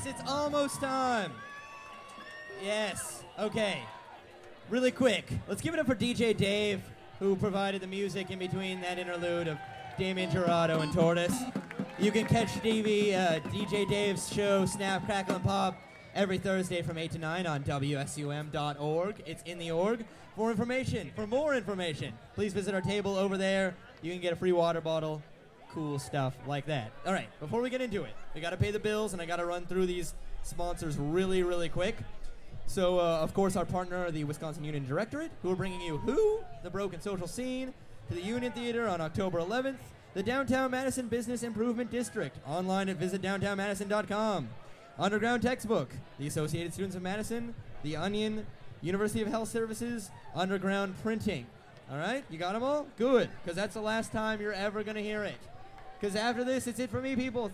it's almost time. Yes, okay. Really quick, let's give it up for DJ Dave, who provided the music in between that interlude of Damien Gerardo and Tortoise. You can catch DJ Dave's show, Snap, Crackle, and Pop, every Thursday from 8 to 9 on WSUM.org. It's in the org. For more information, please visit our table over there. You can get a free water bottle, cool stuff like that. All right, before we get into it, we got to pay the bills, and I got to run through these sponsors really, really quick. So, of course, our partner, the Wisconsin Union Directorate, who are bringing you Who? The Broken Social Scene, to the Union Theater on October 11th, the Downtown Madison Business Improvement District, online at visitdowntownmadison.com. Underground Textbook, the Associated Students of Madison, the Onion, University of Health Services, Underground Printing. All right? You got them all? Good, because that's the last time you're ever going to hear it. Because after this, it's it for me, people.